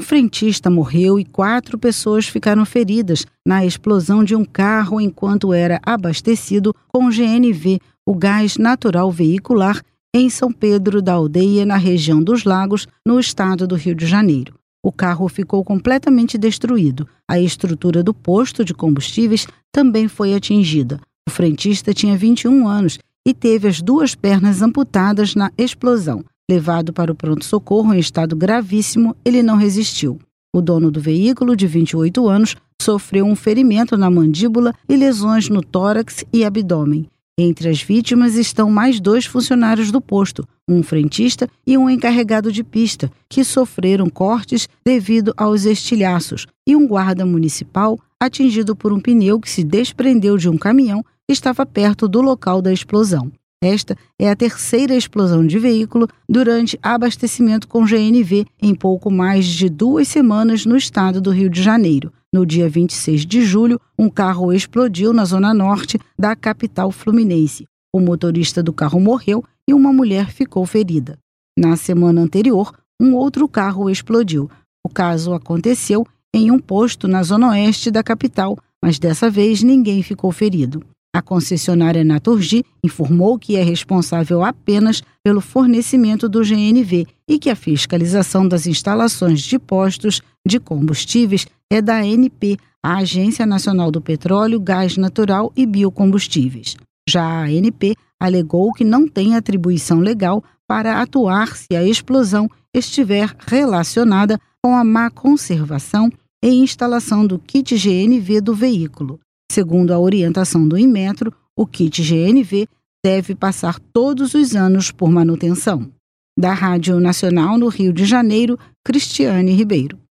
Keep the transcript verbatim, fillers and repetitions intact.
Um frentista morreu e quatro pessoas ficaram feridas na explosão de um carro enquanto era abastecido com G N V, o gás natural veicular, em São Pedro da Aldeia, na região dos Lagos, no estado do Rio de Janeiro. O carro ficou completamente destruído. A estrutura do posto de combustíveis também foi atingida. O frentista tinha vinte e um anos e teve as duas pernas amputadas na explosão. Levado para o pronto-socorro em estado gravíssimo, ele não resistiu. O dono do veículo, de vinte e oito anos, sofreu um ferimento na mandíbula e lesões no tórax e abdômen. Entre as vítimas estão mais dois funcionários do posto, um frentista e um encarregado de pista, que sofreram cortes devido aos estilhaços, e um guarda municipal atingido por um pneu que se desprendeu de um caminhão que estava perto do local da explosão. Esta é a terceira explosão de veículo durante abastecimento com G N V em pouco mais de duas semanas no estado do Rio de Janeiro. No dia vinte e seis de julho, um carro explodiu na zona norte da capital fluminense. O motorista do carro morreu e uma mulher ficou ferida. Na semana anterior, um outro carro explodiu. O caso aconteceu em um posto na zona oeste da capital, mas dessa vez ninguém ficou ferido. A concessionária Naturgy informou que é responsável apenas pelo fornecimento do G N V e que a fiscalização das instalações de postos de combustíveis é da A N P, a Agência Nacional do Petróleo, Gás Natural e Biocombustíveis. Já a ANP alegou que não tem atribuição legal para atuar se a explosão estiver relacionada com a má conservação e instalação do kit G N V do veículo. Segundo a orientação do Inmetro, o kit G N V deve passar todos os anos por manutenção. Da Rádio Nacional no Rio de Janeiro, Cristiane Ribeiro.